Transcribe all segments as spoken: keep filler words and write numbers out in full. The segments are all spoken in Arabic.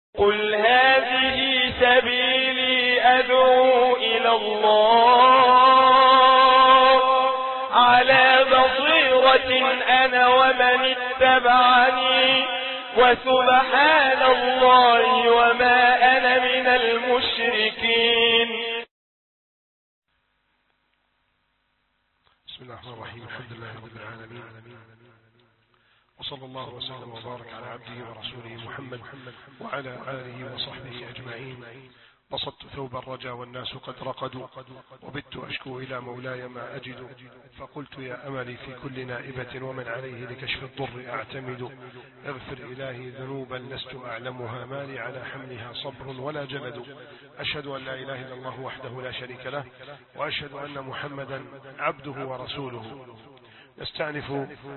قل هذه سبيلي أدعو إلى الله على بصيرة أنا ومن اتبعني وسبحان الله وما أنا من المشركين. بسم الله الرحمن الرحيم. الحمد لله رب العالمين، وصلى الله وسلم وبارك على عبده ورسوله محمد وعلى آله وصحبه أجمعين. بسطت ثوب الرجا والناس قد رقدوا، وبت أشكو إلى مولاي ما أجد، فقلت يا أملي في كل نائبة ومن عليه لكشف الضر أعتمد. اغفر إلهي ذنوبا لست أعلمها، مالي على حملها صبر ولا جلد. أشهد أن لا إله إلا الله وحده لا شريك له، وأشهد أن محمدا عبده ورسوله. نستأنف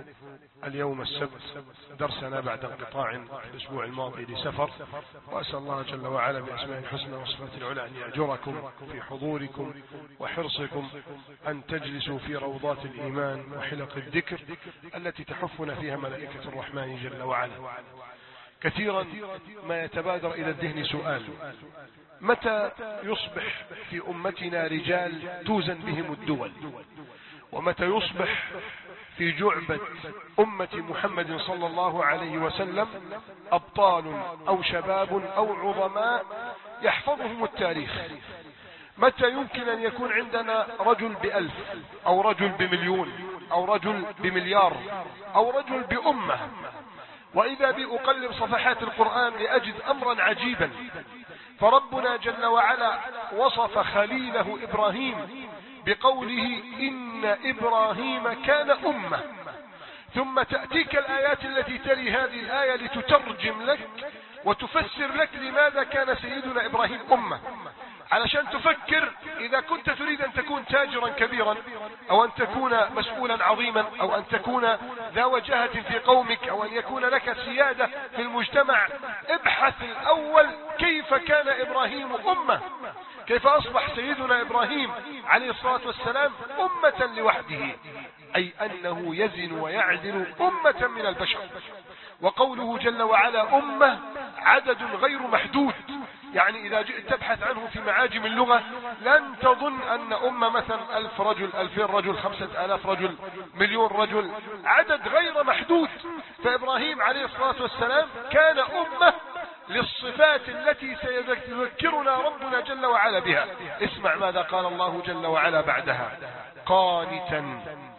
اليوم السبت درسنا بعد انقطاع في الأسبوع الماضي لسفر، وأسأل الله جل وعلا بأسماء الحسنى وصفات العلى أن يأجركم في حضوركم وحرصكم أن تجلسوا في روضات الإيمان وحلق الذكر التي تحفنا فيها ملائكة الرحمن جل وعلا. كثيرا ما يتبادر إلى الذهن سؤال: متى يصبح في أمتنا رجال توزن بهم الدول؟ ومتى يصبح في جعبة أمة محمد صلى الله عليه وسلم أبطال أو شباب أو عظماء يحفظهم التاريخ؟ متى يمكن أن يكون عندنا رجل بألف أو رجل بمليون أو رجل بمليار أو رجل بأمة؟ وإذا بي أقلب صفحات القرآن لأجد أمرا عجيبا، فربنا جل وعلا وصف خليله إبراهيم بقوله إن إبراهيم كان أمة، ثم تأتيك الآيات التي تلي هذه الآية لتترجم لك وتفسر لك لماذا كان سيدنا إبراهيم أمة، علشان تفكر إذا كنت تريد أن تكون تاجرا كبيرا أو أن تكون مسؤولا عظيما أو أن تكون ذا وجهة في قومك أو أن يكون لك سيادة في المجتمع، ابحث الأول كيف كان إبراهيم أمة، كيف أصبح سيدنا إبراهيم عليه الصلاة والسلام أمة لوحده، أي أنه يزن ويعدل أمة من البشر. وقوله جل وعلا أمة عدد غير محدود، يعني إذا جئت تبحث عنه في معاجم اللغة لن تظن أن أمة مثلا ألف رجل، ألفين رجل، خمسة آلاف رجل، مليون رجل، عدد غير محدود. فإبراهيم عليه الصلاة والسلام كان أمة للصفات التي سيذكرنا ربنا جل وعلا بها. اسمع ماذا قال الله جل وعلا بعدها: قانتا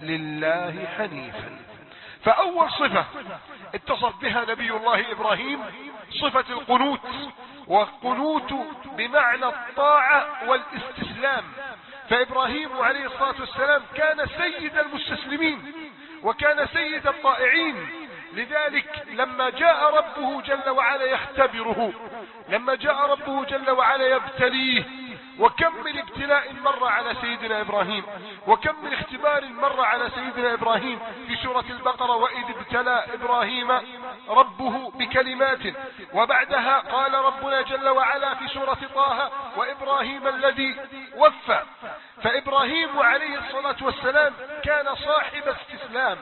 لله حنيفا. فأول صفة اتصف بها نبي الله إبراهيم صفة القنوت، والقنوت بمعنى الطاعة والاستسلام. فإبراهيم عليه الصلاة والسلام كان سيد المستسلمين وكان سيد الطائعين. لذلك لما جاء ربه جل وعلا يختبره، لما جاء ربه جل وعلا يبتليه، وكم من ابتلاء مر على سيدنا إبراهيم، وكم من اختبار مر على سيدنا إبراهيم في سورة البقرة: وإذ ابتلى إبراهيم ربه بكلمات، وبعدها قال ربنا جل وعلا في سورة طه: وإبراهيم الذي وفى. فإبراهيم عليه الصلاة والسلام كان صاحب استسلام.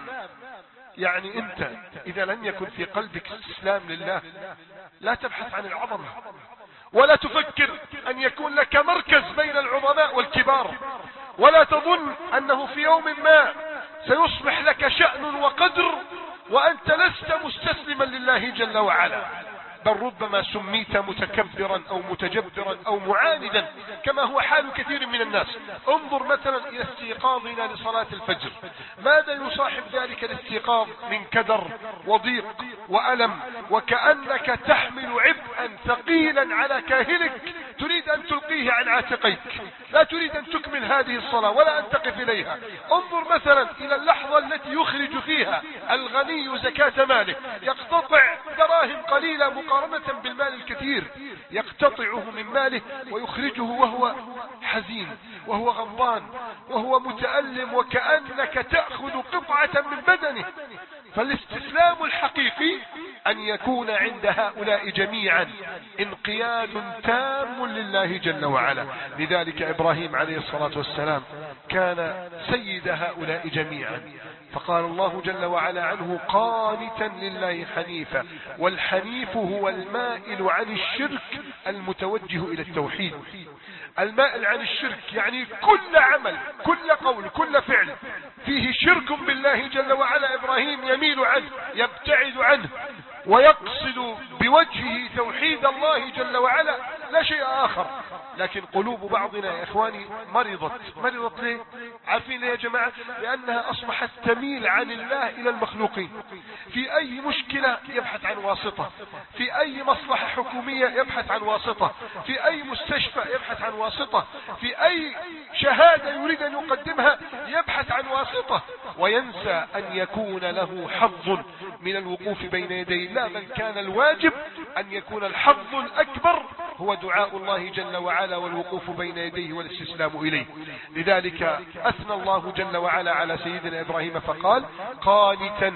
يعني أنت إذا لم يكن في قلبك استسلام لله لا تبحث عن العظمة، ولا تفكر أن يكون لك مركز بين العظماء والكبار، ولا تظن أنه في يوم ما سيصبح لك شأن وقدر وأنت لست مستسلما لله جل وعلا، بل ربما سميت متكبرا أو متجبرا أو معاندا كما هو حال كثير من الناس. انظر مثلا إلى استيقاظنا لصلاة الفجر، ماذا يصاحب ذلك الاستيقاظ من كدر وضيق وألم، وكأنك تحمل عبئا ثقيلا على كاهلك تريد أن تلقيه عن عاتقيك، لا تريد أن تكمل هذه الصلاة ولا أن تقف إليها. انظر مثلا إلى اللحظة التي يخرج فيها الغني زكاة ماله، يقتطع دراهم قليلة مقارنة بالمال الكثير، يقتطعه من ماله ويخرجه وهو حزين وهو غضبان وهو متألم، وكأنك تأخذ قطعة من بدنه. فالاستسلام الحقيقي أن يكون عند هؤلاء جميعا انقياد تام لله جل وعلا. لذلك إبراهيم عليه الصلاة والسلام كان سيد هؤلاء جميعا، فقال الله جل وعلا عنه قانتا لله حنيفا، والحنيف هو المائل عن الشرك المتوجه إلى التوحيد. المائل عن الشرك يعني كل عمل كل قول كل فعل فيه شرك بالله جل وعلا إبراهيم يميل عنه يبتعد عنه ويقصد بوجهه توحيد الله جل وعلا لا شيء آخر. لكن قلوب بعضنا يا إخواني مرضت. مرضت ليه؟ عارفين ليه يا جماعة؟ لأنها أصبحت تميل عن الله إلى المخلوقين. في أي مشكلة يبحث عن واسطة، في أي مصلحة حكومية يبحث عن واسطة، في أي مستشفى يبحث عن واسطة، في أي شهادة يريد أن يقدمها يبحث عن واسطة، وينسى أن يكون له حظ من الوقوف بين يدي الله، بل كان الواجب أن يكون الحظ الأكبر هو دعاء الله جل وعلا والوقوف بين يديه والاستسلام إليه. لذلك أثنى الله جل وعلا على سيدنا إبراهيم فقال قانتا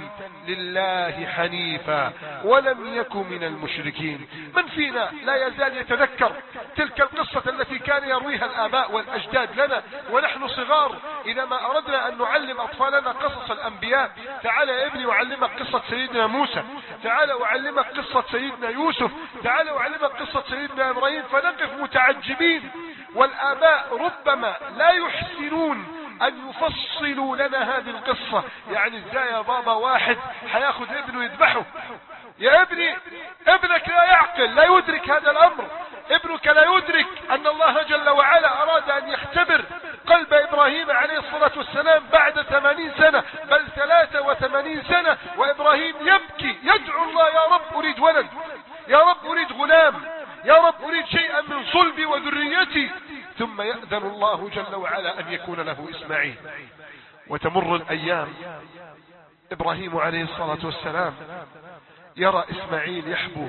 لله حنيفا ولم يكن من المشركين. من فينا لا يزال يتذكر تلك القصة التي كان يرويها الآباء والأجداد لنا ونحن صغار؟ إذا ما أردنا أن نعلم أطفالنا قصص الأنبياء، تعال يا ابني أعلمك قصة سيدنا موسى، تعال أعلمك قصة سيدنا يوسف، تعال أعلمك قصة سيدنا إبراهيم، فنقف متعجبين. والآباء ربما لا يحسنون أن يفصلوا لنا هذه القصة. يعني ازاي يا بابا واحد حياخد ابنه يذبحه؟ يا ابني ابنك لا يعقل، لا يدرك هذا الأمر. ابنك لا يدرك أن الله جل وعلا أراد أن يختبر قلب إبراهيم عليه الصلاة والسلام بعد ثمانين سنة بل ثلاثة وثمانين سنة، وإبراهيم يبكي يدعو الله يا رب أريد ولد، يا رب أريد غلام، يا رب أريد شيئا من صلبي وذريتي، ثم يأذن الله جل وعلا أن يكون له إسماعيل. وتمر الأيام، إبراهيم عليه الصلاة والسلام يرى إسماعيل يحبو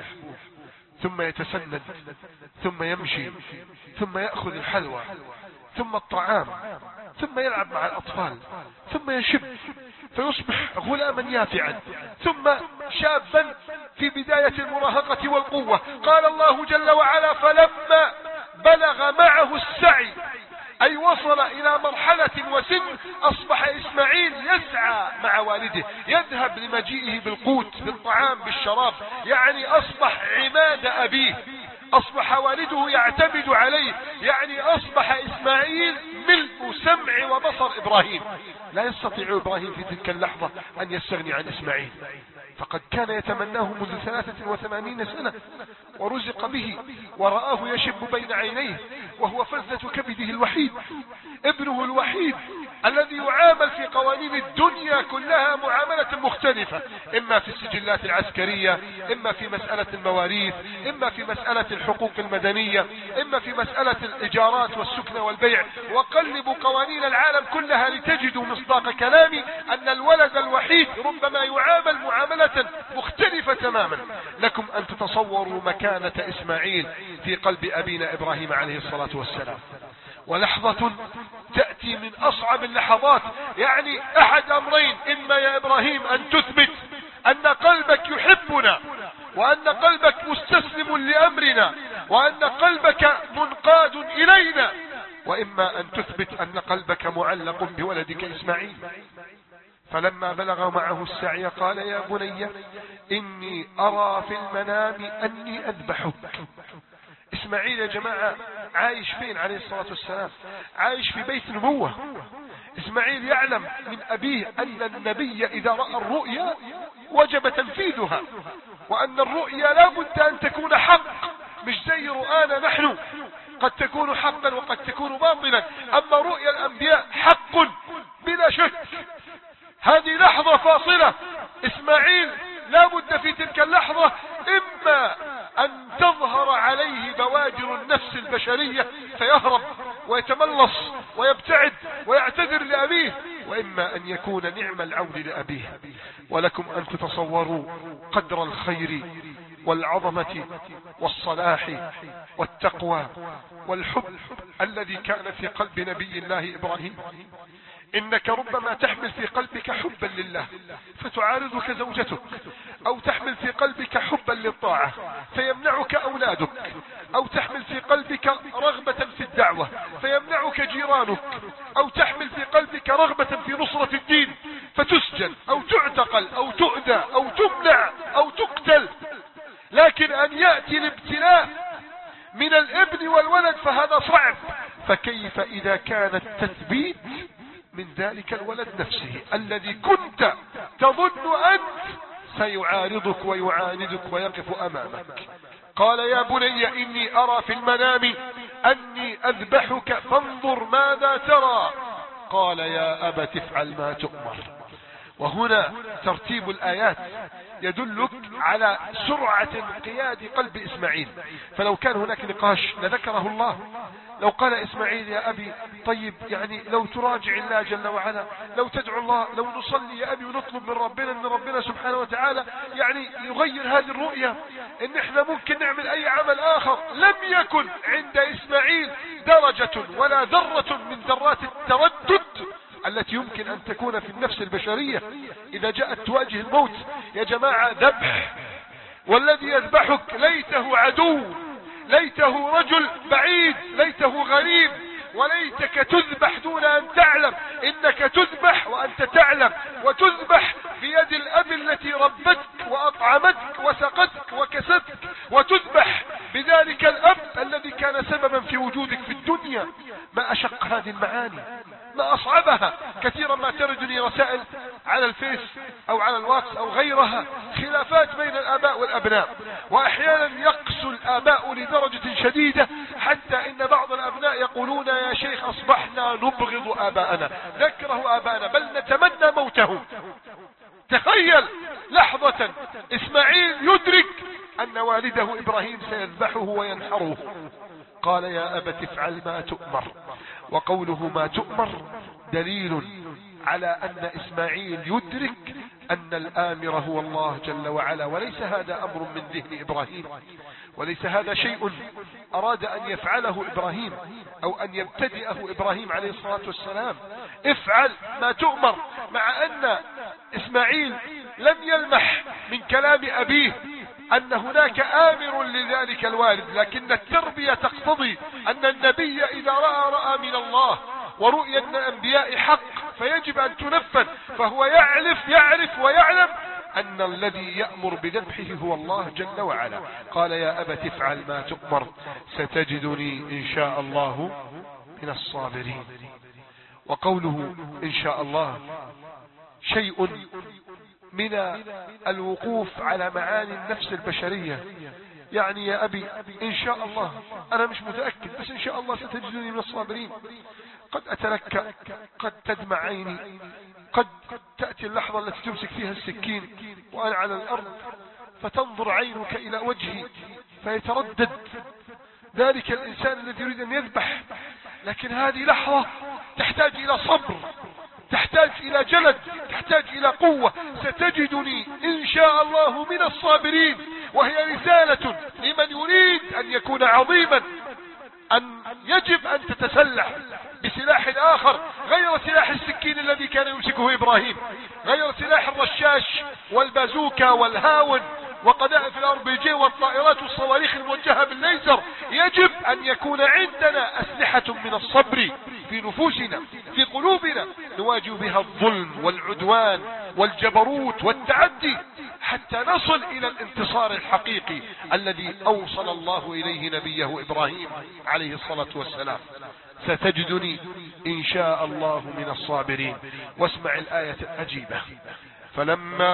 ثم يتسند ثم يمشي ثم يأخذ الحلوى ثم الطعام ثم يلعب مع الأطفال ثم يشب فيصبح غلاما يافعا ثم شابا في بداية المراهقة والقوة. قال الله جل وعلا فلما بلغ معه السعي أي وصل إلى مرحلة وسن أصبح إسماعيل يسعى مع والده، يذهب لمجيئه بالقوت بالطعام بالشراب، يعني أصبح عماد أبيه، أصبح والده يعتمد عليه، يعني أصبح إسماعيل ملء سمع وبصر إبراهيم. لا يستطيع إبراهيم في تلك اللحظة أن يستغني عن إسماعيل، فقد كان يتمناه منذ ثلاثة وثمانين سنة ورزق به ورآه يشب بين عينيه وهو فلذة كبده الوحيد، ابنه الوحيد الذي يعامل في قوانين الدنيا كلها معاملة مختلفة، إما في السجلات العسكرية، إما في مسألة المواريث، إما في مسألة الحقوق المدنية، إما في مسألة الإيجارات والسكن والبيع. وقلبوا قوانين العالم كلها لتجدوا مصداق كلامي أن الولد الوحيد ربما يعامل معاملة مختلفة تماما. لكم أن تتصوروا مكانة إسماعيل في قلب أبينا إبراهيم عليه الصلاة والسلام. ولحظة تأتي من أصعب اللحظات، يعني أحد أمرين، إما يا إبراهيم أن تثبت أن قلبك يحبنا وأن قلبك مستسلم لأمرنا وأن قلبك منقاد إلينا، وإما أن تثبت أن قلبك معلق بولدك إسماعيل. فلما بلغ معه السعي قال يا بني إني أرى في المنام أني أذبحك. إسماعيل يا جماعة عايش فين عليه الصلاة والسلام؟ عايش في بيت نبوة. إسماعيل يعلم من أبيه أن النبي إذا رأى الرؤيا وجب تنفيذها، وأن الرؤيا لا بد أن تكون حق، مش زي رؤانا نحن قد تكون حقا وقد تكون باطلا، أما رؤيا الأنبياء حق بلا شك. هذه لحظة فاصلة، إسماعيل لا بد في تلك اللحظة إما أن تظهر عليه بوادر النفس البشرية فيهرب ويتملص ويبتعد ويعتذر لأبيه، وإما أن يكون نعم العون لأبيه. ولكم أن تتصوروا قدر الخير والعظمة والصلاح والتقوى والحب الذي كان في قلب نبي الله إبراهيم. إنك ربما تحمل في قلبك حبا لله فتعارضك زوجتك، أو تحمل في قلبك حبا للطاعة فيمنعك أولادك، أو تحمل في قلبك رغبة في الدعوة فيمنعك جيرانك، أو تحمل في قلبك رغبة في نصرة الدين فتسجن تعتقل أو تؤذى أو تمنع أو تقتل، لكن أن يأتي الابتلاء من الابن والولد فهذا صعب، فكيف إذا كان التثبيت من ذلك الولد نفسه الذي كنت تظن أنت سيعارضك ويعاندك ويقف أمامك. قال يا بني إني أرى في المنام أني أذبحك فانظر ماذا ترى. قال يا أبت افعل ما تؤمر. وهنا ترتيب الآيات يدلك على سرعة انقياد قلب إسماعيل، فلو كان هناك نقاش لذكره الله. لو قال إسماعيل يا أبي طيب يعني لو تراجع الله جل وعلا، لو تدعو الله، لو نصلي يا أبي ونطلب من ربنا من ربنا سبحانه وتعالى يعني يغير هذه الرؤية، إن إحنا ممكن نعمل أي عمل آخر. لم يكن عند إسماعيل درجة ولا ذرة من ذرات التردد التي يمكن أن تكون في النفس البشرية إذا جاءت تواجه الموت. يا جماعة ذبح، والذي يذبحك ليته عدو، ليته رجل بعيد، ليته غريب، وليتك تذبح دون أن تعلم. إنك تذبح وأنت تعلم، وتذبح بيد الأب التي ربتك وأطعمتك وسقتك وكستك، وتذبح بذلك الأب الذي كان سببا في وجودك في الدنيا. ما أشق هذه المعاني، ما أصعبها. كثيرا ما تردني رسائل على الفيس أو على الواتس أو غيرها خلافات بين الآباء والأبناء، وأحيانا يقسو الآباء لدرجة شديدة حتى إن بعض الأبناء يقولون يا شيخ أصبحنا نبغض آباءنا، نكره آباءنا، بل نتمنى موتهم. تخيل لحظة إسماعيل يدرك أن والده إبراهيم سيذبحه وينحره. قال يا أبت افعل ما تؤمر. وقوله ما تؤمر دليل على أن إسماعيل يدرك أن الآمر هو الله جل وعلا، وليس هذا أمر من ذهن إبراهيم، وليس هذا شيء أراد أن يفعله إبراهيم أو أن يبتدئه إبراهيم عليه الصلاة والسلام. افعل ما تؤمر، مع أن إسماعيل لم يلمح من كلام أبيه أن هناك آمر لذلك الوالد، لكن التربية تقتضي أن النبي إذا رأى رأى من الله، ورؤيا الأنبياء حق فيجب أن تنفذ. فهو يعرف يعرف ويعلم أن الذي يأمر بذبحه هو الله جل وعلا. قال يا أبت افعل ما تؤمر ستجدني إن شاء الله من الصابرين. وقوله إن شاء الله شيء من الوقوف على معاني النفس البشرية. يعني يا أبي إن شاء الله، أنا مش متأكد بس إن شاء الله ستجدني من الصابرين. قد أتركى، قد تدمع عيني، قد تأتي اللحظة التي تمسك فيها السكين وأنا على الأرض فتنظر عينك إلى وجهي فيتردد ذلك الإنسان الذي يريد أن يذبح. لكن هذه لحظة تحتاج إلى صبر، تحتاج إلى جلد، تحتاج إلى قوة. ستجدني إن شاء الله من الصابرين، وهي رسالة لمن يريد أن يكون عظيما، أن يجب أن تتسلح بسلاح آخر غير سلاح السكين الذي كان يمسكه إبراهيم، غير سلاح الرشاش والبازوكا والهاون وقذائف الار بي جي والطائرات والصواريخ الموجهة بالليزر. يجب أن يكون عندنا أسلحة من الصبر في نفوسنا، في قلوبنا، نواجه بها الظلم والعدوان والجبروت والتعدي حتى نصل إلى الانتصار الحقيقي الذي أوصل الله إليه نبيه إبراهيم عليه الصلاة والسلام. ستجدني إن شاء الله من الصابرين. واسمع الآية العجيبة: فلما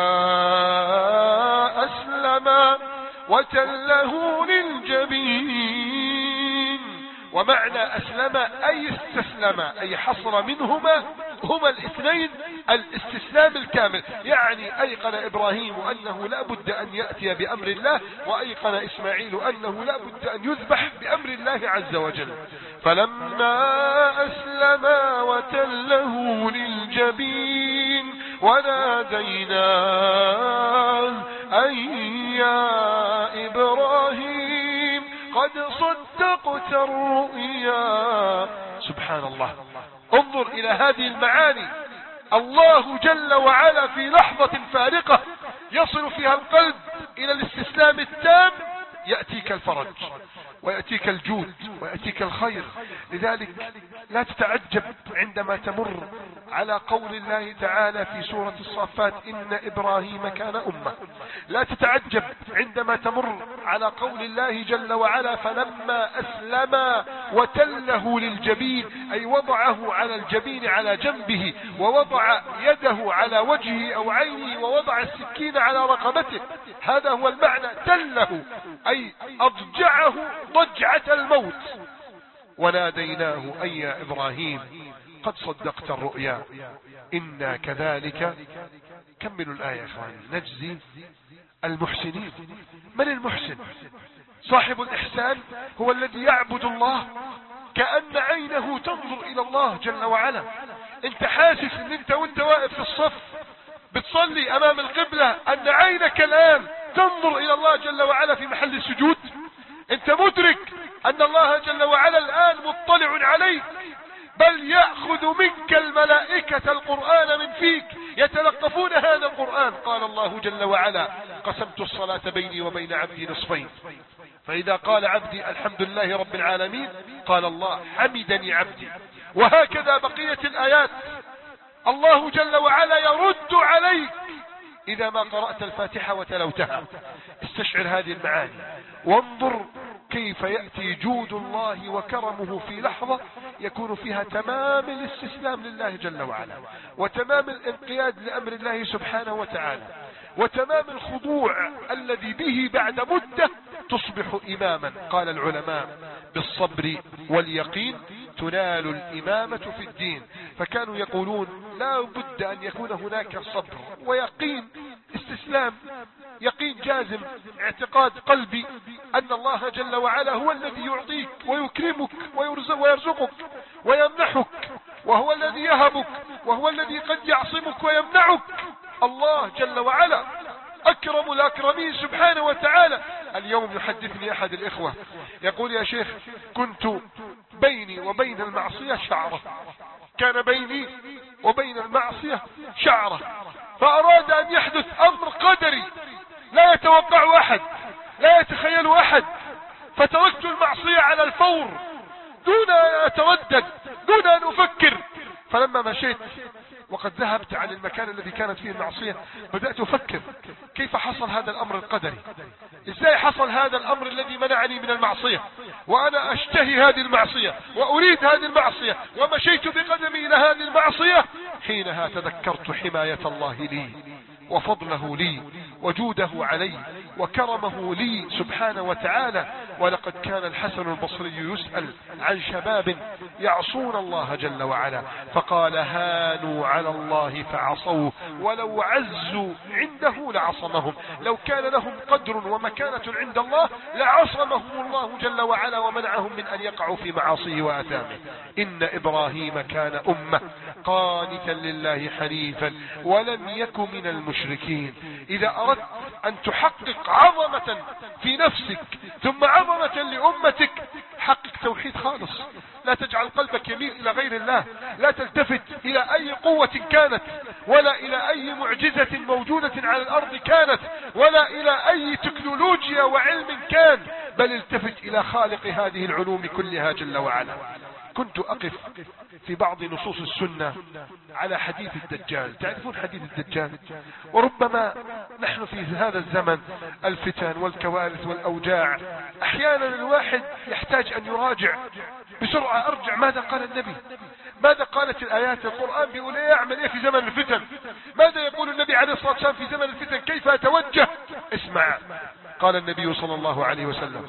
أسلم وتله للجبين. ومعنى أسلم أي استسلم، أي حصل منهما هما الاثنين الاستسلام الكامل. يعني أيقن إبراهيم أنه لا بد أن يأتي بأمر الله، وأيقن إسماعيل أنه لا بد أن يذبح بأمر الله عز وجل. فلما أسلم وتله للجبين وناديناه أن يا إبراهيم قد صدقت الرؤيا. سبحان الله، انظر إلى هذه المعاني. الله جل وعلا في لحظة فارقة يصل فيها القلب إلى الاستسلام التام يأتيك الفرج ويأتيك الجود ويأتيك الخير. لذلك لا تتعجب عندما تمر على قول الله تعالى في سورة الصافات إن إبراهيم كان أمة. لا تتعجب عندما تمر على قول الله جل وعلا فلما أسلم وتله للجبين، أي وضعه على الجبين على جنبه، ووضع يده على وجهه أو عينه، ووضع السكين على رقبته. هذا هو المعنى، تله أي أضجعه ضجعة الموت. وناديناه أي يا إبراهيم قد صدقت الرؤيا إنا كذلك. كملوا الآية يا إخواني. نجزي المحسنين. من المحسن؟ صاحب الإحسان هو الذي يعبد الله كأن عينه تنظر إلى الله جل وعلا. انت حاسس ان انت وانت واقف في الصف بتصلي امام القبلة ان عينك الآن تنظر إلى الله جل وعلا في محل السجود؟ انت مدرك ان الله جل وعلا الآن مطلع عليك، بل يأخذ منك الملائكة القرآن من فيك يتلقفون هذا القرآن. قال الله جل وعلا قسمت الصلاة بيني وبين عبدي نصفين، فإذا قال عبدي الحمد لله رب العالمين قال الله حمدني عبدي. وهكذا بقية الآيات. الله جل وعلا يرد عليك إذا ما قرأت الفاتحة وتلوتها. استشعر هذه المعاني وانظر كيف يأتي جود الله وكرمه في لحظة يكون فيها تمام الاستسلام لله جل وعلا، وتمام الانقياد لأمر الله سبحانه وتعالى، وتمام الخضوع الذي به بعد مدة تصبح إماما. قال العلماء بالصبر واليقين تنال الإمامة في الدين. فكانوا يقولون لا بد أن يكون هناك صبر ويقين، استسلام، يقين جازم، اعتقاد قلبي أن الله جل وعلا هو الذي يعطيك ويكرمك ويرزقك ويمنحك، وهو الذي يهبك، وهو الذي قد يعصمك ويمنعك. الله جل وعلا أكرم الأكرمين سبحانه وتعالى. اليوم يحدثني أحد الإخوة يقول يا شيخ كنت بيني وبين المعصية شعرة، كان بيني وبين المعصية شعرة، فأراد أن يحدث أمر قدري لا يتوقع أحد، لا يتخيل أحد، فتركت المعصية على الفور دون أن أتردد، دون أن أفكر. فلما مشيت وقد ذهبت عن المكان الذي كانت فيه المعصية بدأت أفكر كيف حصل هذا الأمر القدري، إزاي حصل هذا الأمر الذي منعني من المعصية وأنا أشتهي هذه المعصية وأريد هذه المعصية ومشيت بقدمي إلى هذه المعصية. حينها تذكرت حماية الله لي وفضله لي وجوده علي وكرمه لي سبحانه وتعالى. ولقد كان الحسن البصري يسأل عن شباب يعصون الله جل وعلا فقال هانوا على الله فعصوه ولو عزوا عنده لعصمهم. لو كان لهم قدر ومكانة عند الله لعصمهم الله جل وعلا ومنعهم من أن يقعوا في معاصيه وآثامه. إن إبراهيم كان أمة قانتا لله حنيفا ولم يك من المشركين. إذا أردت أن تحقق عظمة في نفسك ثم عظمة لأمتك حقق توحيد خالص. لا تجعل قلبك يميل إلى غير الله، لا تلتفت إلى أي قوة كانت ولا إلى أي معجزة موجودة على الأرض كانت ولا إلى أي تكنولوجيا وعلم كان، بل التفت إلى خالق هذه العلوم كلها جل وعلا. كنت أقف في بعض نصوص السنة على حديث الدجال. تعرفون حديث الدجال؟ وربما نحن في هذا الزمن الفتن والكوارث والأوجاع أحيانا الواحد يحتاج أن يراجع بسرعة، أرجع ماذا قال النبي، ماذا قالت الآيات، القرآن بيقول ايه، اعمل ايه في زمن الفتن، ماذا يقول النبي عليه الصلاة والسلام في زمن الفتن، كيف أتوجه. اسمع، قال النبي صلى الله عليه وسلم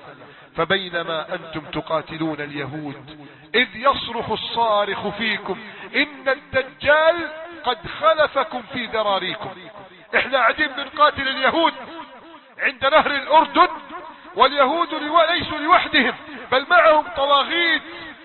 فبينما أنتم تقاتلون اليهود إذ يصرخ الصارخ فيكم إن الدجال قد خلفكم في ذراريكم. احنا قاعدين بنقاتل اليهود عند نهر الأردن، واليهود ليسوا لوحدهم بل معهم طواغيت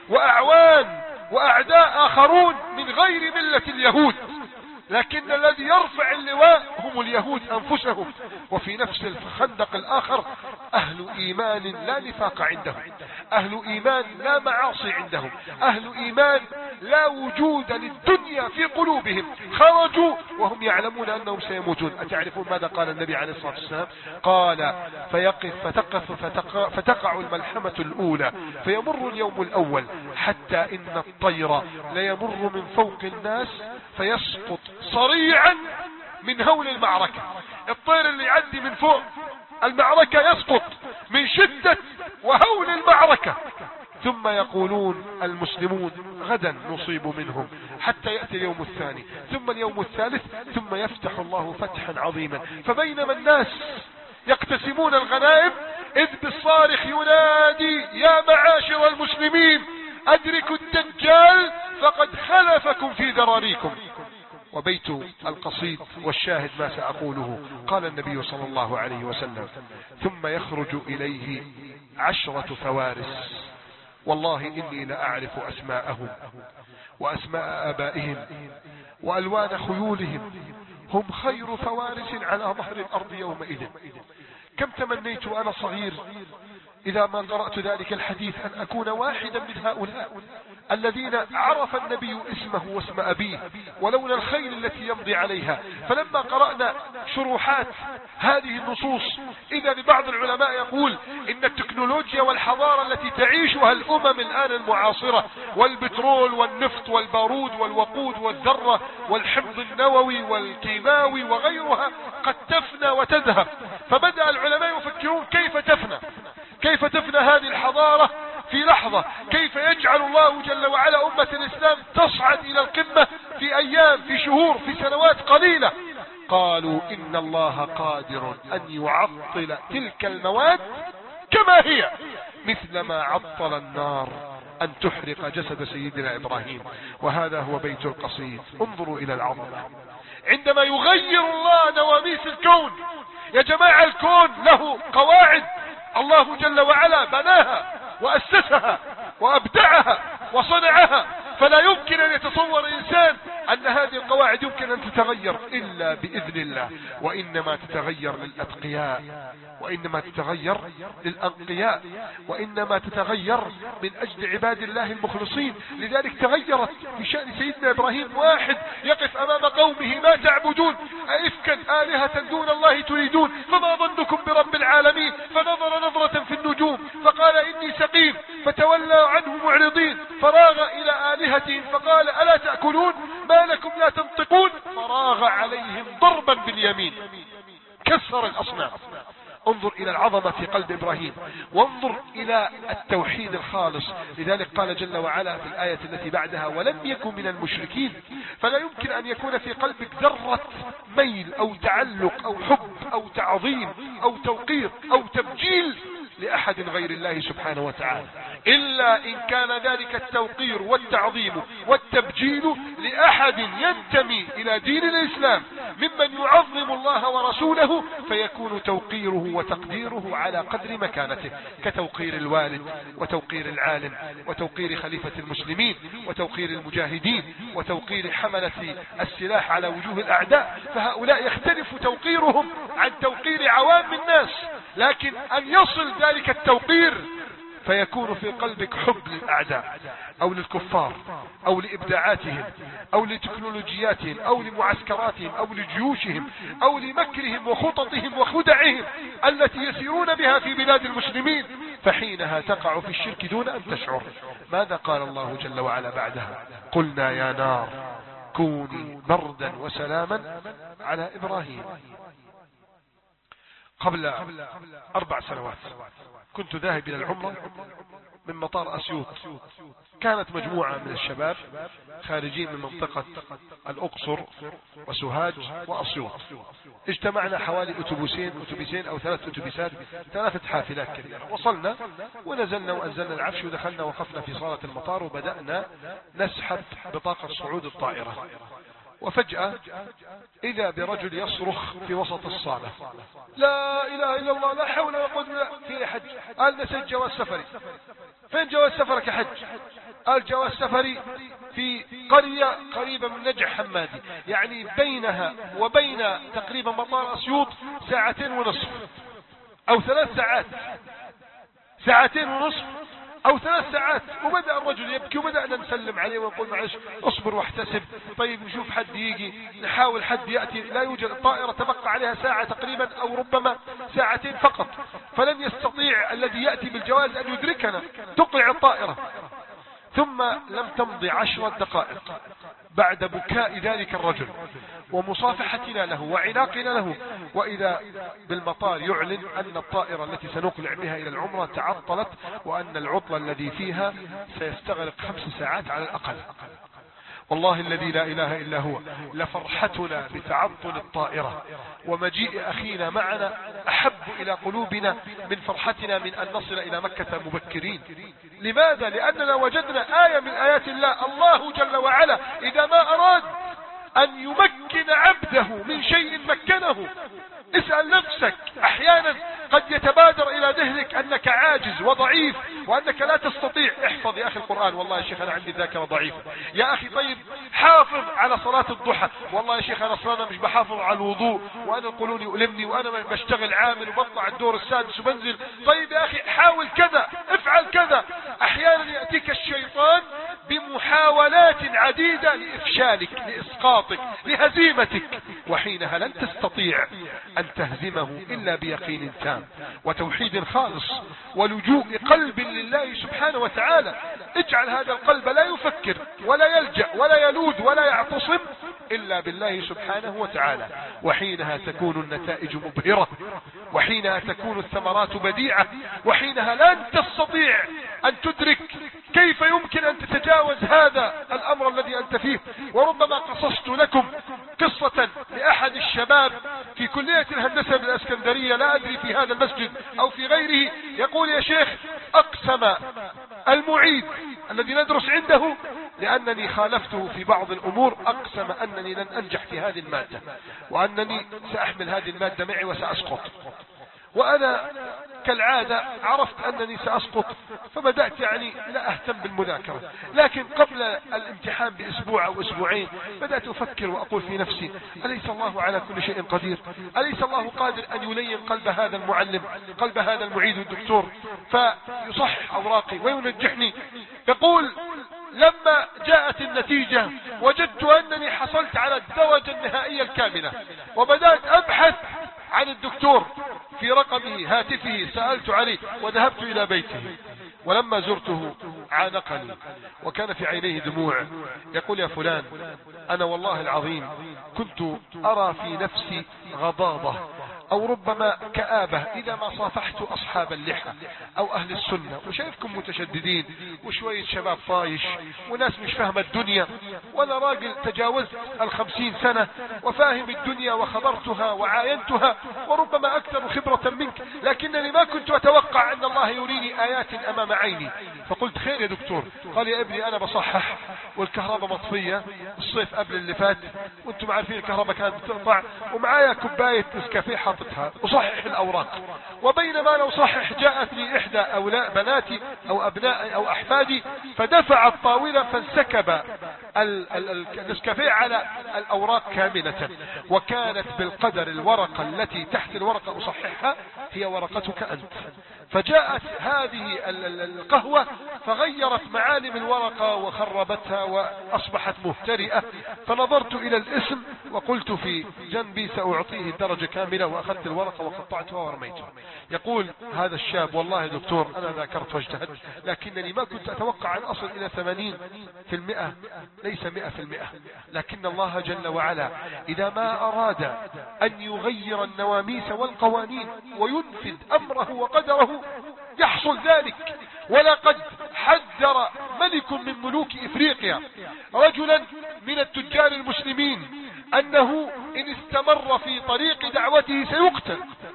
وأعوان وأعداء آخرون من غير ملة اليهود، لكن الذي يرفع اللواء هم اليهود أنفسهم. وفي نفس الخندق الآخر أهل إيمان لا نفاق عندهم، أهل إيمان لا معاصي عندهم، أهل إيمان لا وجود للدنيا في قلوبهم، خرجوا وهم يعلمون أنهم سيموتون. أتعرفون ماذا قال النبي عليه الصلاة والسلام؟ قال فيقف فتقف فتقع, فتقع الملحمة الأولى فيمر اليوم الأول حتى إن الطير ليمر من فوق الناس فيسقط صريعا من هول المعركة. الطير اللي يعدي من فوق المعركة يسقط من شدة وهول المعركة، ثم يقولون المسلمون غدا نصيب منهم، حتى يأتي اليوم الثاني ثم اليوم الثالث ثم يفتح الله فتحا عظيما. فبينما الناس يقتسمون الغنائم إذ بالصارخ ينادي يا معاشر المسلمين أدركوا الدجال فقد خلفكم في ذراريكم. وبيت القصيد والشاهد ما سأقوله، قال النبي صلى الله عليه وسلم ثم يخرج إليه عشرة فوارس والله إني لأعرف أسماءهم وأسماء آبائهم وألوان خيولهم، هم خير فوارس على ظهر الأرض يومئذ. كم تمنيت أنا صغير إذا ما قرأت ذلك الحديث أن أكون واحدا من هؤلاء الذين عرف النبي اسمه واسم أبيه ولولا الخيل التي يمضي عليها. فلما قرأنا شروحات هذه النصوص إذا لبعض العلماء يقول إن التكنولوجيا والحضارة التي تعيشها الأمم الآن المعاصرة والبترول والنفط والبارود والوقود والذرة والحمض النووي والكيماوي وغيرها قد تفنى وتذهب. فبدأ العلماء يفكرون كيف تفنى، كيف تفنى هذه الحضارة في لحظة، كيف يجعل الله جل وعلا أمة الإسلام تصعد إلى القمة في أيام في شهور في سنوات قليلة. قالوا إن الله قادر أن يعطل تلك المواد كما هي مثل ما عطل النار أن تحرق جسد سيدنا إبراهيم. وهذا هو بيت القصيد. انظروا إلى العظمة عندما يغير الله نواميس الكون. يا جماعة الكون له قواعد الله جل وعلا بناها وأسسها وأبدعها وصنعها، فلا يمكن أن يتصور إنسان أن هذه القواعد يمكن أن تتغير إلا بإذن الله، وإنما تتغير للأتقياء وإنما تتغير للأنقياء وإنما تتغير من أجل عباد الله المخلصين. لذلك تغيرت في شأن سيدنا إبراهيم، واحد يقف أمام قومه ما تعبدون أئفكا آلهة دون الله تريدون فما ظنكم برب العالمين، فنظر نظرة في النجوم فقال إني سقيم فتولى عنه معرضين، فراغ إلى آلهتهم فقال ألا تأكلون ما لكم لا تنطقون، فراغ عليهم ضربا باليمين كسر الأصنام. انظر إلى العظمة في قلب إبراهيم، وانظر إلى التوحيد الخالص. لذلك قال جل وعلا في الآية التي بعدها ولم يكن من المشركين. فلا يمكن أن يكون في قلبك ذرة ميل أو تعلق أو حب أو تعظيم أو توقير أو تبجيل لأحد غير الله سبحانه وتعالى، إلا إن كان ذلك التوقير والتعظيم والتبجيل لأحد ينتمي إلى دين الإسلام ممن يعظم الله ورسوله، فيكون توقيره وتقديره على قدر مكانته، كتوقير الوالد وتوقير العالم وتوقير خليفة المسلمين وتوقير المجاهدين وتوقير حملة السلاح على وجوه الأعداء. فهؤلاء يختلف توقيرهم عن توقير عوام الناس، لكن أن يصل ذلك التوقير فيكون في قلبك حب للأعداء أو للكفار أو لإبداعاتهم أو لتكنولوجياتهم أو لمعسكراتهم أو لجيوشهم أو لمكرهم وخططهم وخدعهم التي يسيرون بها في بلاد المسلمين، فحينها تقع في الشرك دون أن تشعر. ماذا قال الله جل وعلا بعدها؟ قلنا يا نار كوني بردا وسلاما على إبراهيم. قبل أربع سنوات كنت ذاهب إلى العمرة من مطار أسيوط. كانت مجموعة من الشباب خارجين من منطقة الأقصر وسوهاج وأسيوط. اجتمعنا حوالي أتوبيسين أتوبيسين أو ثلاث أتوبيسات، ثلاثة حافلات كبيرة. وصلنا ونزلنا وأنزلنا العفش ودخلنا وقفنا في صالة المطار وبدأنا نسحب بطاقة صعود الطائرة. وفجأة إذا برجل يصرخ في وسط الصالة لا إله إلا الله لا حول ولا قوة إلا بالله. في حج؟ قال نسيت جواز سفري. فين جواز سفرك يا حج؟ قال جواز سفري في قرية قريبة من نجع حمادي، يعني بينها وبين تقريبا مطار أسيوط ساعتين ونصف أو ثلاث ساعات، ساعتين ونصف او ثلاث ساعات، وبدأ الرجل يبكي وبدأنا نسلم عليه ونقول معلش اصبر واحتسب، طيب نشوف حد يجي، نحاول حد يأتي، لا يوجد. الطائرة تبقى عليها ساعة تقريبا او ربما ساعتين فقط، فلن يستطيع الذي يأتي بالجواز ان يدركنا، تقلع الطائرة. ثم لم تمضي عشر دقائق بعد بكاء ذلك الرجل ومصافحتنا له وعناقنا له، وإذا بالمطار يعلن أن الطائرة التي سنقلع بها إلى العمرة تعطلت، وأن العطل الذي فيها سيستغرق خمس ساعات على الأقل. والله الذي لا إله إلا هو لفرحتنا بتعطل الطائرة ومجيء أخينا معنا أحب إلى قلوبنا من فرحتنا من أن نصل إلى مكة مبكرين. لماذا؟ لأننا وجدنا آية من آيات الله. الله جل وعلا إذا ما أراد أن يمكن عبده من شيء مكنه. اسأل نفسك، أحيانا قد يتبادر إلى ذهنك أنك عاجز وضعيف وأنك لا تستطيع. احفظ يا أخي القرآن. والله يا شيخ أنا عندي ذاكرة ضعيفة. يا أخي طيب حافظ على صلاة الضحى. والله يا شيخ أنا أصلا مش بحافظ على الوضوء، وأنا القولون يؤلمني، وأنا بشتغل عامل وبطلع الدور السادس وبنزل. طيب يا أخي حاول كذا، افعل كذا. أحيانا يأتيك الشيطان بمحاولات عديدة لإفشالك، لإسقاطك، لهزيمتك، وحينها لن تستطيع أن تهزمه إلا بيقين تام وتوحيد خالص ولجوء قلب لله سبحانه وتعالى. اجعل هذا القلب لا يفكر ولا يلجأ ولا يلود ولا يعتصم إلا بالله سبحانه وتعالى، وحينها تكون النتائج مبهرة، وحينها تكون الثمرات بديعة، وحينها لن تستطيع أن تدرك كيف يمكن أن تتجاوز هذا الأمر الذي أنت فيه. وربما قصصت لكم قصة لأحد الشباب في كلية الهندسة بالإسكندرية، لا أدري في هذا المسجد أو في غيره، يقول يا شيخ أقسم المعيد الذي ندرس عنده لأنني خالفته في بعض الأمور، أقسم أنني لن أنجح في هذه المادة، وأنني سأحمل هذه المادة معي وسأسقط. وأنا كالعادة عرفت أنني سأسقط، فبدأت يعني لا أهتم بالمذاكرة. لكن قبل الامتحان بأسبوع أو أسبوعين بدأت أفكر وأقول في نفسي أليس الله على كل شيء قدير؟ أليس الله قادر أن يلين قلب هذا المعلم، قلب هذا المعيد والدكتور، فيصحح أوراقي وينجحني؟ يقول لما جاءت النتيجة وجدت أنني حصلت على الدرجة النهائية الكاملة، وبدأت أبحث عن الدكتور في رقمه هاتفه، سألت عليه وذهبت إلى بيته، ولما زرته عانقني وكان في عينيه دموع. يقول يا فلان أنا والله العظيم كنت أرى في نفسي غضاضة أو ربما كآبة إذا ما صافحت أصحاب اللحى أو أهل السنة، وشايفكم متشددين وشوية شباب طايش وناس مش فاهمة الدنيا، وأنا راجل تجاوزت الخمسين سنة وفاهم الدنيا وخبرتها وعاينتها وربما أكثر خبرة منك، لكنني ما كنت أتوقع أن الله يريني آيات أمام عيني. فقلت خير يا دكتور؟ قال يا ابني أنا بصحح والكهرباء مطفية الصيف قبل اللي فات، وانتم عارفين الكهرباء كانت بتقطع، ومعايا كوباية نسكافيه حاطتها أصحح الأوراق. وبينما لو صحح جاءتني إحدى أولاء بناتي أو أبنائي أو أحفادي فدفع الطاولة فانسكب النسكافيه على الأوراق كاملة، وكانت بالقدر الورقة التي تحت الورقة أصححها هي ورقتك أنت. فجاءت هذه القهوة فغيرت معالم الورقة وخربتها وأصبحت مهترئة. فنظرت إلى الاسم وقلت في جنبي سأعطيه الدرجة كاملة، وأخذت الورقة وقطعتها ورميتها. يقول هذا الشاب والله دكتور أنا ذاكرت واجتهدت، لكنني ما كنت أتوقع أن أصل إلى ثمانين في المئة، ليس مئة في المئة. لكن الله جل وعلا إذا ما أراد أن يغير النواميس والقوانين وينفذ أمره وقدره يحصل ذلك. ولقد حذر ملك من ملوك إفريقيا رجلا من التجار المسلمين أنه إن استمر في طريق دعوته سيقتل،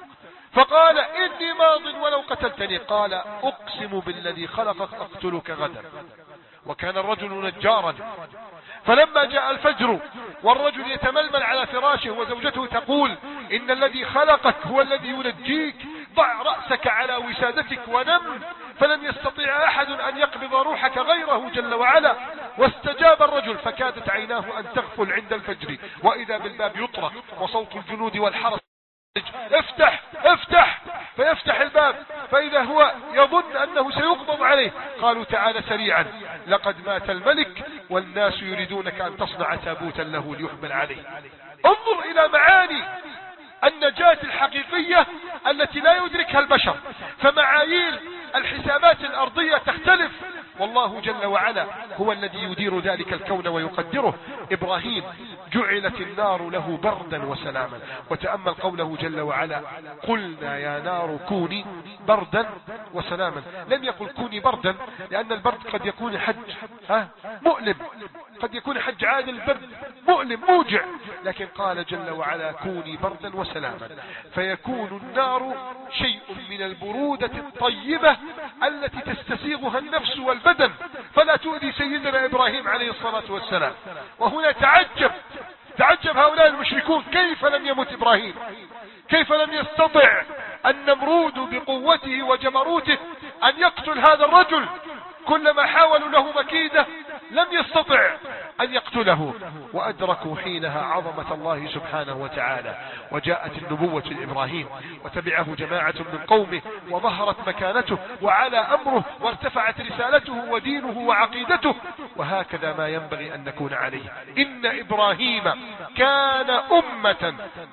فقال إني ماض ولو قتلتني. قال أقسم بالذي خلقك أقتلك غدا. وكان الرجل نجارا. فلما جاء الفجر والرجل يتململ على فراشه وزوجته تقول إن الذي خلقك هو الذي ينجيك، ضع رأسك على وسادتك ونم، فلن يستطيع أحد أن يقبض روحك غيره جل وعلا. واستجاب الرجل فكادت عيناه أن تغفل عند الفجر، وإذا بالباب يطرق وصوت الجنود والحرس افتح افتح، فيفتح الباب فإذا هو يظن أنه سيقبض عليه قالوا تعالى سريعا لقد مات الملك والناس يريدونك أن تصنع تابوتا له ليحمل عليه. انظر إلى معاني النجاة الحقيقية التي لا يدركها البشر. فمعايير الحسابات الأرضية تختلف، والله جل وعلا هو الذي يدير ذلك الكون ويقدره. إبراهيم جعلت النار له بردا وسلاما، وتأمل قوله جل وعلا قلنا يا نار كوني بردا وسلاما. لم يقل كوني بردا، لأن البرد قد يكون حج ها مؤلم، قد يكون حج عادل البرد مؤلم موجع، لكن قال جل وعلا كوني بردا وسلاما. فيكون النار شيء من البرودة الطيبة التي تستسيغها النفس والبدن فلا تؤذي سيدنا إبراهيم عليه الصلاة والسلام. وهنا تعجب تعجب هؤلاء المشركون، كيف لم يمت إبراهيم؟ كيف لم يستطع النمرود بقوته وجبروته أن يقتل هذا الرجل؟ كلما حاولوا له مكيدة لم يستطع أن يقتله. وأدركوا حينها عظمة الله سبحانه وتعالى، وجاءت النبوة لإبراهيم وتبعه جماعة من قومه وظهرت مكانته وعلى أمره وارتفعت رسالته ودينه وعقيدته. وهكذا ما ينبغي أن نكون عليه. إن إبراهيم كان أمة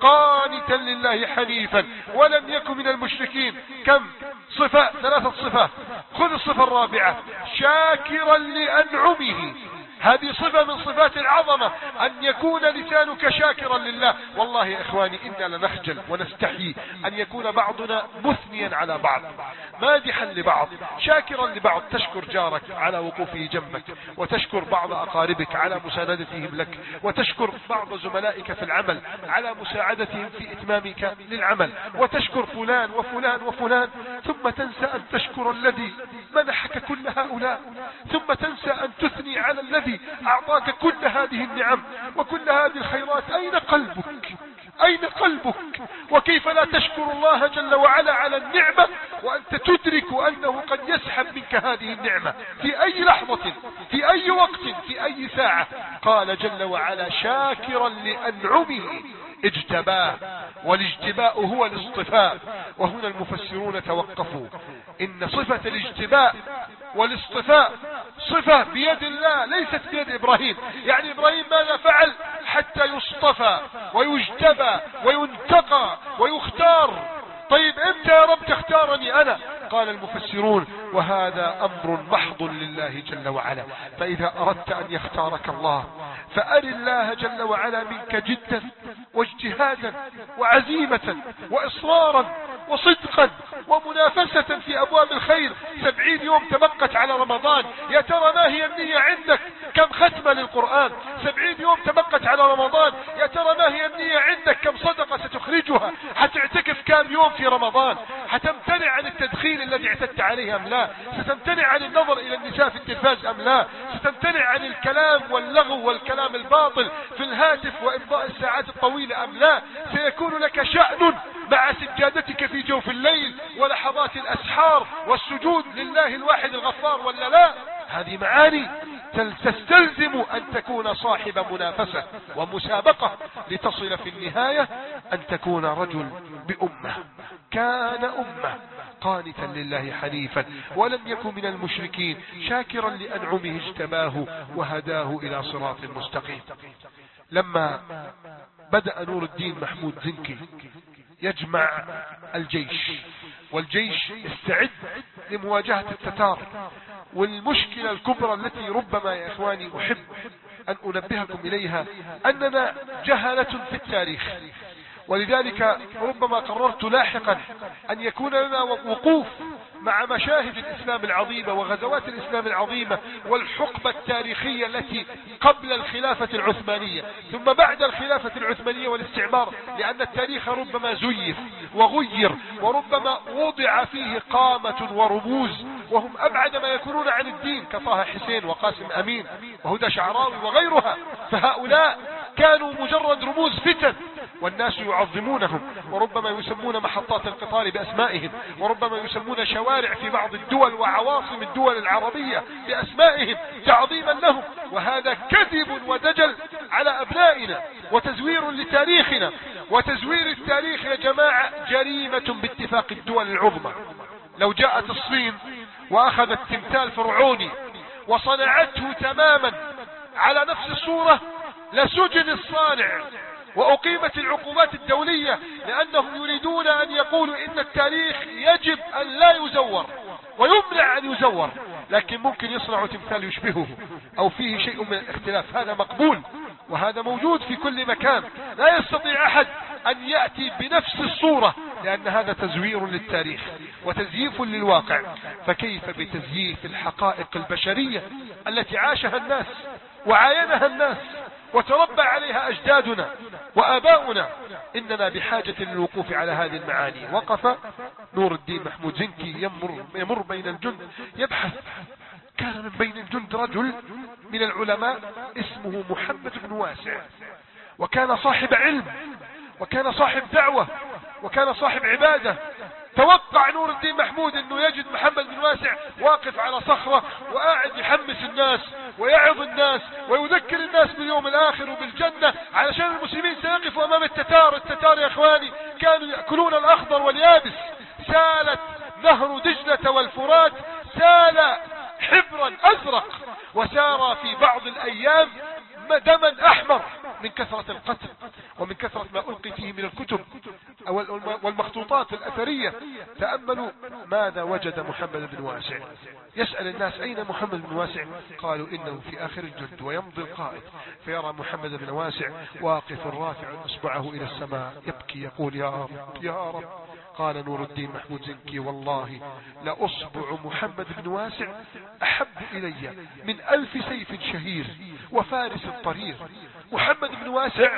قانتا لله حنيفا ولم يكن من المشركين. كم صفة؟ ثلاثة صفات. خذ الصفة الرابعة شاكرا لأنعمه. هذه صفة من صفات العظمة، أن يكون لسانك شاكرا لله. والله يا إخواني إنا لنخجل ونستحيي أن يكون بعضنا مثنيا على بعض، مادحا لبعض، شاكرا لبعض. تشكر جارك على وقوفه جنبك، وتشكر بعض أقاربك على مساندتهم لك، وتشكر بعض زملائك في العمل على مساعدتهم في إتمامك للعمل، وتشكر فلان وفلان وفلان، ثم تنسى أن تشكر الذي منحك كل هؤلاء، ثم تنسى أن تثني على الذي أعطاك كل هذه النعم وكل هذه الخيرات. أين قلبك؟ أين قلبك؟ وكيف لا تشكر الله جل وعلا على النعمة وأنت تدرك أنه قد يسحب منك هذه النعمة في أي لحظة، في أي وقت، في أي ساعة. قال جل وعلا شاكرا لأنعمه اجتباه، والاجتباء هو الاصطفاء. وهنا المفسرون توقفوا. إن صفة الاجتباء والاصطفاء صفة بيد الله ليست بيد إبراهيم. يعني إبراهيم ماذا فعل حتى يصطفى ويجتبى وينتقى ويختار؟ طيب امتى يا رب تختارني أنا؟ قال المفسرون وهذا أمر محض لله جل وعلا. فإذا أردت أن يختارك الله فأر الله جل وعلا منك جدا واجتهادا وعزيمة وإصرارا وصدقا ومنافسة في أبواب الخير. سبعين يوم تبقت على رمضان، يا ترى ما هي النية عندك؟ كم ختمة للقرآن؟ سبعين يوم تبقت على رمضان، يا ترى ما هي النية عندك؟ كم صدقة ستخرجها؟ هتعتكف كام يوم في رمضان؟ هتمتنع عن التدخين الذي اعتدت عليه أم لا؟ ستمتنع عن النظر إلى النساء في التلفاز أم لا؟ ستمتنع عن الكلام واللغو والكلام الباطل في الهاتف وإمضاء الساعات الطويلة أم لا؟ سيكون لك شأن مع سجادتك في جوف الليل ولحظات الأسحار والسجود لله الواحد الغفار ولا لا؟ هذه معاني تستلزم أن تكون صاحب منافسة ومسابقة لتصل في النهاية أن تكون رجل بأمة. كان أمة قانتا لله حنيفا ولم يكن من المشركين، شاكرا لأنعمه اجتباه وهداه إلى صراط مستقيم. لما بدأ نور الدين محمود زنكي يجمع الجيش، والجيش يستعد لمواجهة التتار، والمشكلة الكبرى التي ربما يا إخواني أحب أن أنبهكم إليها أننا جهلة في التاريخ. ولذلك ربما قررت لاحقا أن يكون لنا وقوف مع مشاهد الإسلام العظيمة وغزوات الإسلام العظيمة والحقبة التاريخية التي قبل الخلافة العثمانية ثم بعد الخلافة العثمانية والاستعمار، لأن التاريخ ربما زيف وغير وربما وضع فيه قامة ورموز وهم أبعد ما يكونون عن الدين كطه حسين وقاسم أمين وهدى شعراوي وغيرها. فهؤلاء كانوا مجرد رموز فتن والناس يعظمونهم، وربما يسمون محطات القطار بأسمائهم، وربما يسمون شوارع في بعض الدول وعواصم الدول العربية بأسمائهم تعظيما لهم. وهذا كذب ودجل على أبنائنا وتزوير لتاريخنا. وتزوير التاريخ يا جماعة جريمة باتفاق الدول العظمى، لو جاءت الصين واخذت تمثال فرعوني وصنعته تماما على نفس الصورة لسجن الصانع وأقيمت العقوبات الدولية، لأنهم يريدون أن يقولوا إن التاريخ يجب أن لا يزور ويمنع أن يزور، لكن ممكن يصنعوا تمثال يشبهه أو فيه شيء من الاختلاف، هذا مقبول وهذا موجود في كل مكان. لا يستطيع أحد أن يأتي بنفس الصورة، لأن هذا تزوير للتاريخ وتزييف للواقع. فكيف بتزييف الحقائق البشرية التي عاشها الناس وعاينها الناس وتربى عليها أجدادنا وآباؤنا؟ إننا بحاجة للوقوف على هذه المعاني. وقف نور الدين محمود زنكي يمر, يمر بين الجند يبحث. كان من بين الجند رجل من العلماء اسمه محمد بن واسع، وكان صاحب علم وكان صاحب دعوة وكان صاحب عبادة. توقع نور الدين محمود انه يجد محمد بن واسع واقف على صخرة وقاعد يحمس الناس ويعظ الناس ويذكر الناس باليوم الاخر وبالجنة، علشان المسلمين سيقفوا امام التتار. التتار يا اخواني كانوا يأكلون الاخضر واليابس. سالت نهر دجلة والفرات سال حبرا ازرق، وسار في بعض الايام دما احمر من كثرة القتل ومن كثرة ما ألقي فيه من الكتب والمخطوطات الأثرية. تأملوا ماذا وجد محمد بن واسع. يسأل الناس أين محمد بن واسع؟ قالوا إنه في آخر الجند. ويمضي القائد فيرى محمد بن واسع واقف رافع إصبعه إلى السماء يبكي يقول يا رب يا رب. قال نور الدين محمود زنكي والله لأصبع محمد بن واسع أحب إلي من ألف سيف شهير وفارس طرير. محمد بن واسع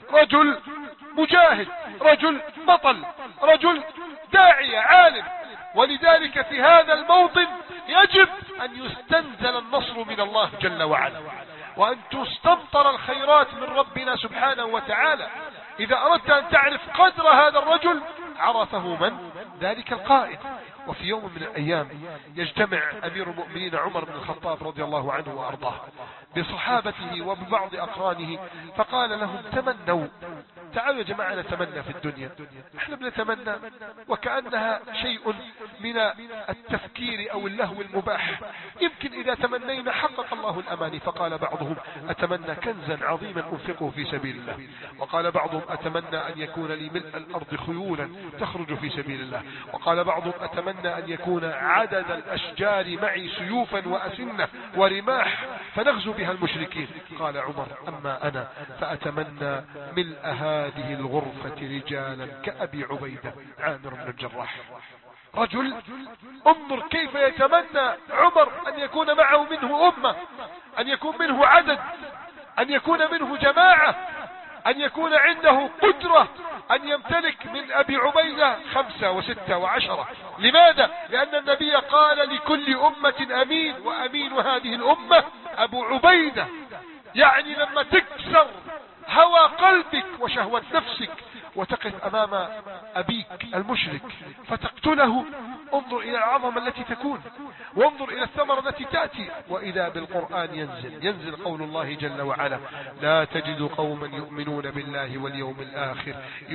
رجل مجاهد، رجل بطل، رجل داعية عالم، ولذلك في هذا الموطن يجب أن يستنزل النصر من الله جل وعلا، وأن تستمطر الخيرات من ربنا سبحانه وتعالى. إذا أردت أن تعرف قدر هذا الرجل عرفه من؟ ذلك القائد. وفي يوم من الأيام يجتمع أمير المؤمنين عمر بن الخطاب رضي الله عنه وأرضاه بصحابته وببعض أقرانه، فقال لهم تمنوا، تعالوا يا جماعة نتمنى في الدنيا. احنا بنتمنى وكأنها شيء من التفكير أو اللهو المباح، يمكن إذا تمنينا حقق الله الأماني. فقال بعضهم أتمنى كنزا عظيما أنفقه في سبيل الله، وقال بعضهم أتمنى أن يكون لي ملء الأرض خيولا تخرج في سبيل الله، وقال بعضهم أتمنى أن يكون عدد الأشجار معي سيوفا وأسنة ورماح فنغزو بها المشركين. قال عمر أما أنا فأتمنى ملء هذه الغرفة رجالا كأبي عبيدة عامر بن الجراح. رجل انظر كيف يتمنى عمر أن يكون معه منه أمة، أن يكون منه عدد، أن يكون منه جماعة، أن يكون عنده قدرة أن يمتلك من أبي عبيدة خمسة وستة وعشرة. لماذا؟ لأن النبي قال لكل أمة أمين، وأمين هذه الأمة أبو عبيدة. يعني لما تكسر هوى قلبك وشهوة نفسك وتقف أمام أبيك المشرك فتقتله، انظر إلى العظمة التي تكون، وانظر إلى الثمرة التي تأتي. وإذا بالقرآن ينزل ينزل قول الله جل وعلا لا تجد قوما يؤمنون بالله واليوم الآخر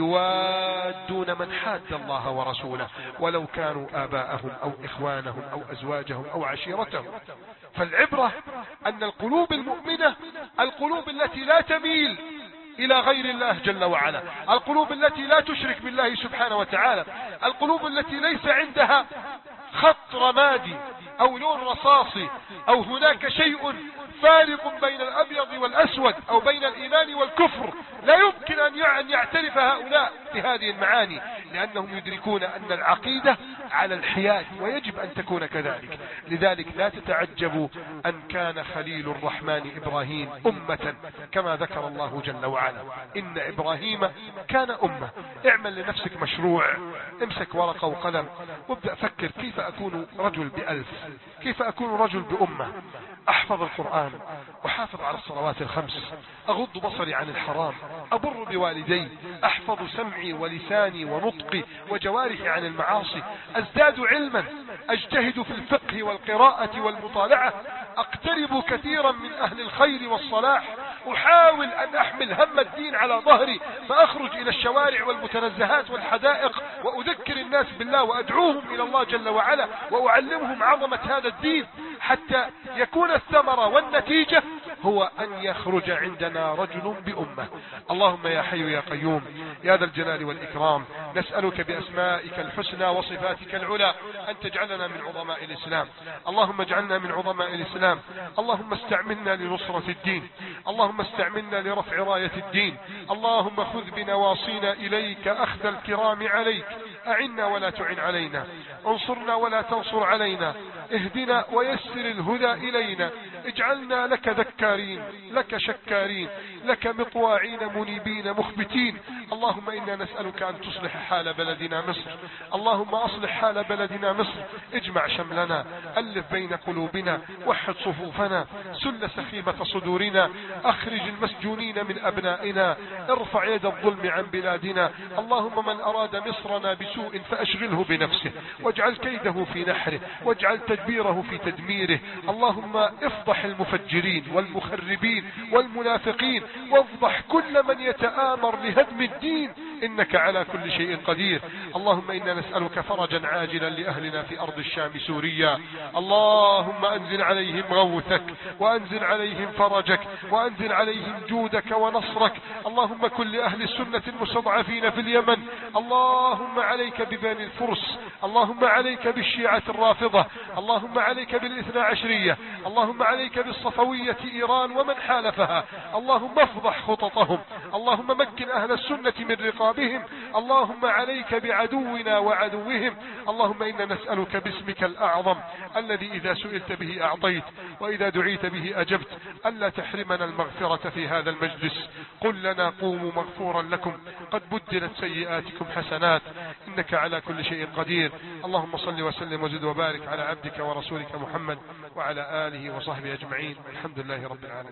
يوادون من حاد الله ورسوله ولو كانوا آباءهم أو إخوانهم أو أزواجهم أو عشيرتهم. فالعبرة أن القلوب المؤمنة القلوب التي لا تميل إلى غير الله جل وعلا، القلوب التي لا تشرك بالله سبحانه وتعالى، القلوب التي ليس عندها خط رمادي أو لون رصاصي أو هناك شيء فارق بين الأبيض والأسود أو بين الإيمان والكفر. لا يمكن أن يعترف هؤلاء بهذه المعاني، لأنهم يدركون أن العقيدة على الحياد ويجب أن تكون كذلك. لذلك لا تتعجبوا أن كان خليل الرحمن إبراهيم أمة كما ذكر الله جل وعلا. إن إبراهيم كان أمة. اعمل لنفسك مشروع، امسك ورقة وقلم وابدأ فكر كيف أكون رجل بألف، كيف أكون رجل بأمة. أحفظ القرآن، أحافظ على الصلوات الخمس، أغض بصري عن الحرام، أبر بوالدي، أحفظ سمعي ولساني ونطقي وجوارحي عن المعاصي، أزداد علما، أجتهد في الفقه والقراءة والمطالعة، أقترب كثيرا من أهل الخير والصلاح، أحاول أن أحمل هم الدين على ظهري فأخرج إلى الشوارع والمتنزهات والحدائق وأذكر الناس بالله وأدعوهم إلى الله جل وعلا وأعلمهم عظمة هذا الدين، حتى يكون الثمرة والنتيجة هو أن يخرج عندنا رجل بأمة. اللهم يا حي يا قيوم يا ذا الجلال والإكرام، نسألك بأسمائك الحسنى وصفاتك العلى أن تجعلنا من عظماء الإسلام. اللهم اجعلنا من عظماء الإسلام. اللهم استعملنا لنصرة الدين، اللهم استعملنا لرفع راية الدين. اللهم خذ بنواصينا إليك أخذ الكرام عليك، أعنا ولا تعن علينا، انصرنا ولا تنصر علينا، اهدنا ويسر الهدى إلينا، اجعلنا لك ذكارين لك شكارين لك مطواعين منيبين مخبتين. اللهم إنا نسألك أن تصلح حال بلدنا مصر. اللهم أصلح حال بلدنا مصر، اجمع شملنا، ألف بين قلوبنا، وحد صفوفنا، سل سخيمة صدورنا، أخرج المسجونين من أبنائنا، ارفع يد الظلم عن بلادنا. اللهم من أراد مصرنا بسوء فأشغله بنفسه، واجعل كيده في نحره، واجعل تدبيره في تدميره. اللهم افضح المفجرين والمخربين والمنافقين، وافضح كل من يتآمر لهدم الدين، إنك على كل شيء قدير. اللهم إنا نسألك فرجا عاجلا لأهلنا في أرض الشام سوريا. اللهم أنزل عليهم غوثك، وأنزل عليهم فرجك، وأنزل عليهم جودك ونصرك. اللهم كن لأهل السنة المستضعفين في اليمن. اللهم عليك ببني الفرس، اللهم عليك بالشيعة الرافضة، اللهم عليك بالاثنى عشرية، اللهم عليك بالصفوية إيران ومن حالفها. اللهم افضح خططهم، اللهم مكن أهل السنة من رقابهم. اللهم عليك بعدونا وعدوهم. اللهم إنا نسألك باسمك الأعظم الذي إذا سئلت به أعطيت وإذا دعيت به أجبت، ألا تحرمنا المغفرة في هذا المجلس. قل لنا قوموا مغفورا لكم قد بدلت سيئاتكم حسنات، إنك على كل شيء قدير. اللهم صل وسلم وزد وبارك على عبدك ورسولك محمد وعلى آله وصحبه أجمعين. الحمد لله رب العالمين.